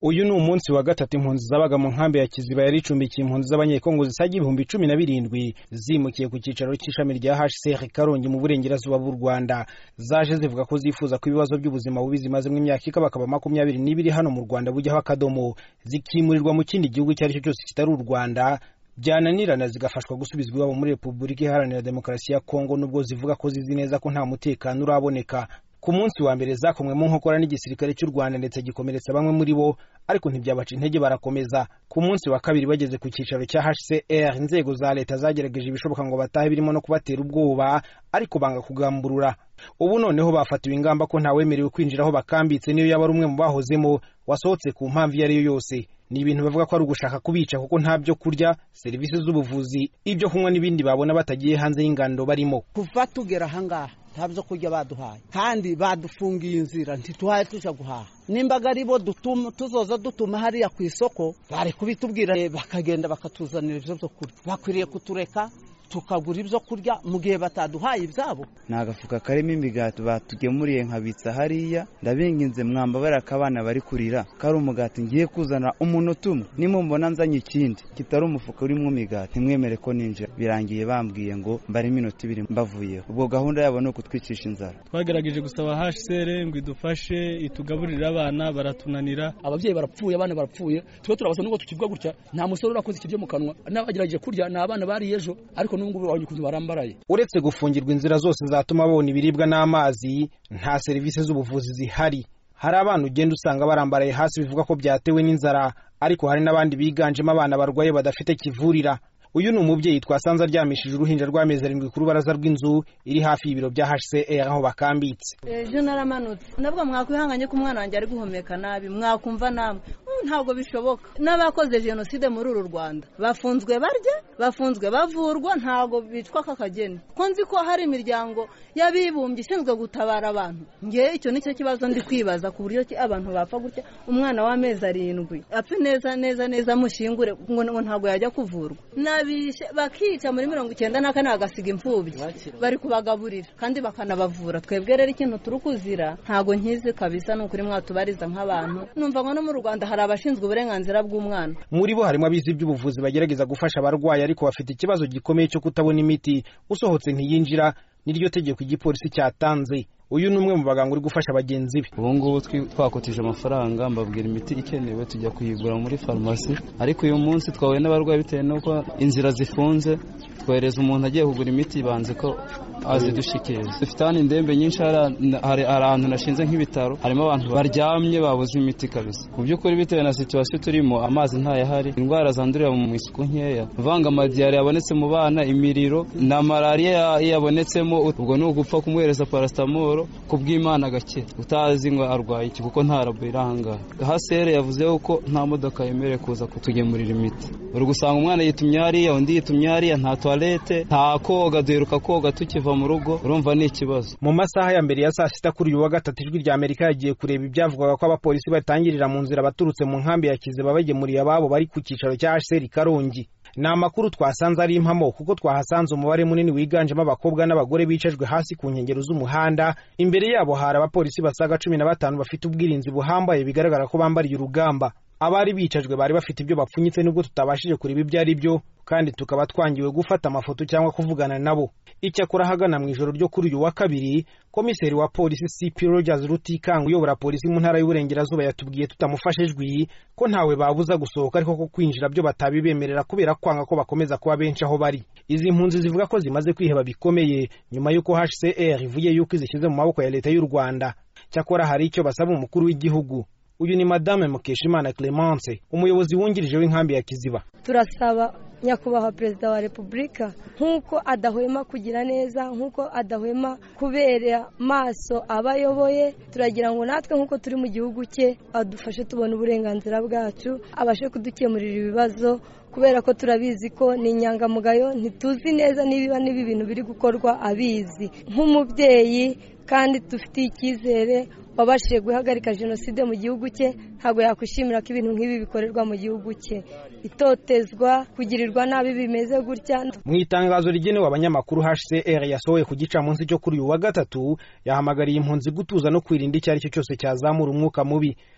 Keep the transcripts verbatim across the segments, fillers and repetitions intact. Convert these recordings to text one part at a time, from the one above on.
Uyu ni umunsi wa gatatu impunzi zabaga mu nkambi ya Kiziba yari icumbikiye impunzi z'abanyekongo zisaga ibihumbi cumi na birindwi zimukiye ku cyicaro cy'ishami rya H C R Karongi mu burengerazuba bw'u Rwanda. Zaje zivuga ko zifuza ko ibibazo by'ubuzima bubi zimaze mu myaka ikabakaba makumyabiri n'ibiri hano mu Rwanda bujyaho akadomo, zikimurirwa mu kindi gihugu icyo ari cyo cyose kitari u Rwanda, byananirana zigafashwa gusubizwa iwabo muri Repubulika Iharanira Demokarasi ya Kongo, nubwo zivuga ko zizi neza ko nta mutekano uraboneka. Ku munsi wa mbere zakomwe mu nkokora n'igisirikare cy'u Rwanda ndetse gikomeretsa bamwe muri bo, ariko ntibyabaca intege barakomeza. Ku munsi wa kabiri bageze ku cyicaro cya H C R, inzego za leta zagerageje ibishoboka ngo batahe, birimo no kubatera ubwoba, ariko banga kugamburura. Ubu noneho bafatiwe ingamba ko ntawemerewe kwinjira aho bakambitse niyo yaba ari umwe mu bahozemo wasohotse ku mpamvu iyo ari yo yose. Ni ibintu bavuga ko ari ugushaka kubica kuko nta byo kurya, serivisi z'ubuvuzi, ibyo kunywa n'ibindi babona batagiye hanze y'ingando barimo. Kuva tugera ahangaha ntabyo kurya baduhaye, kandi badufungiye inzira ntituhaye tuja guhaha. Nimbaga aribo dutuma tuzoza dutuma hariya ku isoko bari kubitubwira bakagenda bakatuzanira ibyo byo kurya. Bakwiriye kutureka tukagura ibyo kurya mu gihe bataduhaye ibyabo. Nagafuka karimo imigati batugemuriye nkabitsa hariya, ndabinginze mwamba baraka abana bari kurira kari umugati ngiye kuzana umunota umwe, nimumbona nzanye ikindi kitari umufuka urimo imigati mwemere ko ninjira. Birangiye bambwiye ngo mbari iminota ibiri mbavuyeho. Ubwo gahunda yabo no kutwicisha inzara. Twagerageje gusaba H C R ngo idufashe itugaburira abana, baratunanira. Ababyeyi barapfuye, abana barapfuye, twe turabasa nubwo tukivuga gutya nta musore urakoze ikiryo mu kanwa, n'abagerageje kurya na abana bari ejo, ariko n'ubwo baranyukunze barambaraye. Uretse gufungirwa inzira zose zatuma babona ibiribwa n'amazi, nta serivisi z'ubuvuzi zihari. Hari abantu ugenda usanga barambaraye hasi bivuga ko byatewe n'inzara, ariko hari n'abandi biganjemo abana barwaye badafite kivurira. Uyu ni umubyeyi twasanze aryamishije uruhinja rw'amezi arindwi ku rubaraza rw'inzu iri hafi y'ibiro bya H C R aho bakambitse. Ejo naramanutse, nabwo mwakwihanganye ko umwana wanjye ari guhumeka nabi, mwakumva namwe ntabwo bishoboka. N'abakoze jenoside muri uru Rwanda bafunzwe barya, bafunzwe bavurwa, ntabwo bicwa kakageni. Ko nzi ko hari imiryango y'abibumbye ishinzwe gutabara abantu. Nge icyo nicyo kibazo ndi kwibaza, ku buryo ki abantu bapfa gutya umwana w'amezi arindwi apfe neza neza neza mushingure ngo ntabwo yajya kuvurwa. Nabishe bakica muri mirongo icyenda na kane agasiga imfubyi, bari kubagaburira kandi bakanabavura. Twebwe rero ikintu turi kuzira ntabwo nkizi kabisa, n'ukuri mwatubariza nk'abantu. Numva ngo no mu Rwanda hari abashinzwe uburenganzira bw'umwana. Muri bo harimo abizi by'ubuvuzi bagerageza gufasha abarwayi, ariko bafite ikibazo gikomeye cyo kutabona imiti. Usohotse ntiyinjira, niryo tegeko igipolisi cyatanze. Uyu ni umwe mu baganga uri gufasha bagenzi be. Ubu ngubu twakotije amafaranga, mbabwira imiti ikenewe tujya kuyigura muri farumasi, ariko uyu munsi twahuye n'abarwayi bitewe n'uko inzira zifunze. Twohereza umuntu agiye kugura imiti, banze ko azidushikiriza. Dufite hano indembe nyinshi, hari ahantu nashinze nk'ibitaro, harimo abantu baryamye babuze imiti kabisa. Mu by'ukuri bitewe na situasiyo turimo, amazi ntayahari, indwara zandurira mu isuku nkeya, vanga amadiyari yabonetse mu bana, imiriro na malariya yabonetsemo, ubwo ni ugupfa kumuhereza paracetamol kubw'Imana gake utazi ngo arwaye iki, kuko nta rabo iranga. H C R yavuze ko nta modoka yemerewe kuza kutugemurira imiti. Uri gusanga umwana yitumye hariya, undi yitumye hariya, nta toilette, nta koga, duheruka koga tukiva mu rugo. Urumva ni ikibazo. Mu masaha ya mbere ya saa sita kuri uyu wa gatatu, ijwi rya Amerika yagiye kureba ibyavugwaga ko abapolisi batangirira mu nzira baturutse mu nkambi ya Kiziba bagemuriye ababo bari ku cyicaro cya H C R Karongi. Ni amakuru twasanze ari impamo, kuko twahasanze umubare munini wiganjemo abakobwa n'abagore bicajwe hasi ku nkengero z'umuhanda. Imbere yabo hari abapolisi basaga cumi na batanu bafite ubwirinzi buhambaye, bigaragara ko bambariye urugamba. Abari bicajwe bari bafite ibyo bapfunyitse, nubwo tutabashije kureba ibyo ari byo, kandi tukaba twangiwe gufata amafoto cyangwa kuvugana nabo. Icyakora hagana mu ijoro ryo kuri uyu wa kabiri, komiseri wa polisi C P Rogers Rutikanga uyobora polisi mu ntara y'Uburengerazuba yatubwiye tutamufashe ijwi ko ntawe babuza gusohoka, ariko ko kwinjira byo batabibemerera kubera kwanga ko bakomeza kuba benshi aho bari. Izi mpunzi zivuga ko zimaze kwiheba bikomeye nyuma y'uko H C R ivuye yuko izishyize mu maboko ya leta y'u Rwanda. Cyakora hari icyo basaba umukuru w'igihugu. Uyu ni Madame Mukeshimana Clemence, umuyobozi wungirije w'inkambi ya Kiziba. Turasaba nyakubahwa Perezida wa Repubulika nk'uko adahwema kugira neza, nk'uko adahwema kubera maso abayoboye, turagira ngo natwe nk'uko turi mu gihugu cye adufashe tubona uburenganzira bwacu, abashe kudukemurira ibibazo, kubera ko turabizi ko ni inyangamugayo. Ntituzi neza niba niba ibintu biri gukorwa abizi. Nk'umubyeyi kandi dufitiye icyizere wabashije guhagarika jenoside mu gihugu cye, ntabwo yakwishimira ko ibintu nk'ibi bikorerwa mu gihugu cye. Itotezwa, kugirirwa nabi bimeze gutya. Mu itangazo rigenewe abanyamakuru, H C R yasohoye ku gicamunsi cyo kuri uyu wa gatatu yahamagariye impunzi gutuza no kwirinda icyo ari cyo cyose cyazamura umwuka mubi.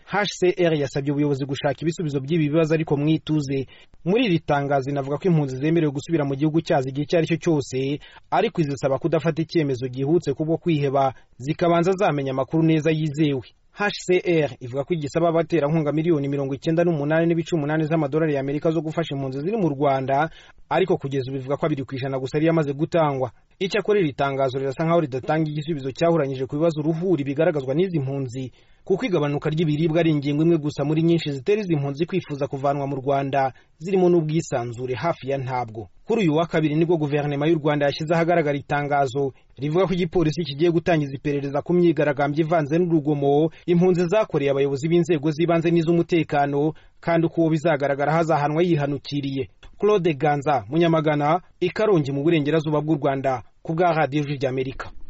H C R yasabye ubuyobozi gushaka ibisubizo by'ibi bibazo ariko mwituze. Muri iri tangazo inavuga ko impunzi zemerewe gusubira mu gihugu cyazo igihe icyo ari cyo cyose, ariko izisaba kudafata icyemezo gihutse kubwo kwiheba, zikabanza zamenya amakuru neza yizewe. H C R ivuga ko igisaba abaterankunga miliyoni mirongo icyenda n'umunani n'ibice umunani z'amadolari y'Amerika zo gufasha impunzi ziri mu Rwanda, ariko kugeza ubu bivuga ko abiri ku ijana gusa ari yamaze gutangwa. Icyakora iri tangazo rirasa nkaho ridatanga igisubizo cyahuranyije ku bibazo uruhuri bigaragazwa n'izi mpunzi, kuko igabanuka ry'ibiribwa ari ingingo imwe gusa muri nyinshi zitera izi mpunzi kwifuza kuvanwa mu Rwanda, zirimo n'ubwisanzure hafi ya ntabwo. Kuri uyu wa kabiri nibwo guverinoma y'u Rwanda yashyize ahagaragara itangazo rivuga ko igipolisi kigiye gutangiza iperereza ku myigaragambyo ivanze n'urugomo impunzi zakoreye abayobozi b'inzego z'ibanze n'iz'umutekano, kandi uko bizagaragara hazahanwa yihanukiriye. Claude Ganza, Munyamagana, i Karongi mu burengerazuba bw'u Rwanda, ku bwa Radio Ijwi ry'Amerika.